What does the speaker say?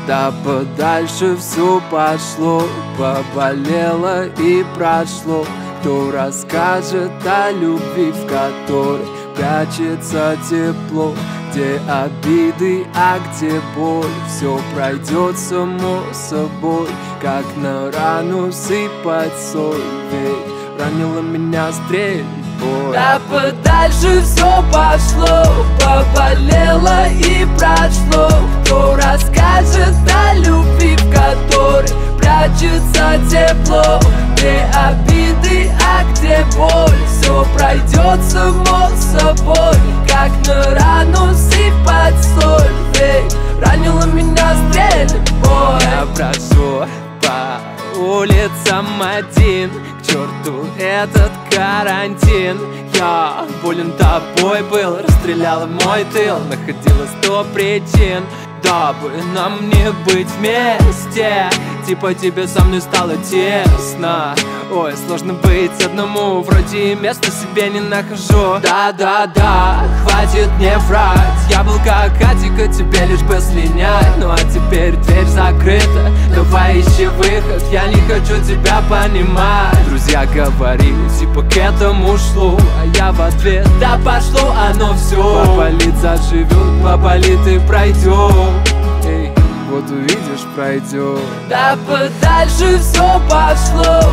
Да подальше все пошло, поболело и прошло. Кто расскажет о любви, в которой прячется тепло? Где обиды, а где боль? Все пройдет само собой, как на рану сыпать соль. Ведь ранила меня стрельбой. Да подальше все пошло, поболело и прошло. Кто расскажет о любви, в которой прячется тепло? Где обиды, а где боль? Все пройдет само собой, как на рану сыпать соль. Ведь ранила меня стрельбой. Я брожу по улицам один, к черту этот карантин. Я болен тобой был, расстреляла мой тыл. Находила 100 причин, дабы нам не быть вместе. Типа тебе со мной стало тесно. Ой, сложно быть одному, вроде места себе не нахожу. Да-да-да, хватит мне врать. Я был как Атика, тебе лишь бы слинять. Ну а теперь дверь закрыта, давай ищи выход. Я не хочу тебя понимать. Друзья говорили, типа к этому шло, а я в ответ: да пошло оно все. Поболит заживет, поболит и пройдет. Эй, вот увидишь, пройдет. Да подальше все пошло,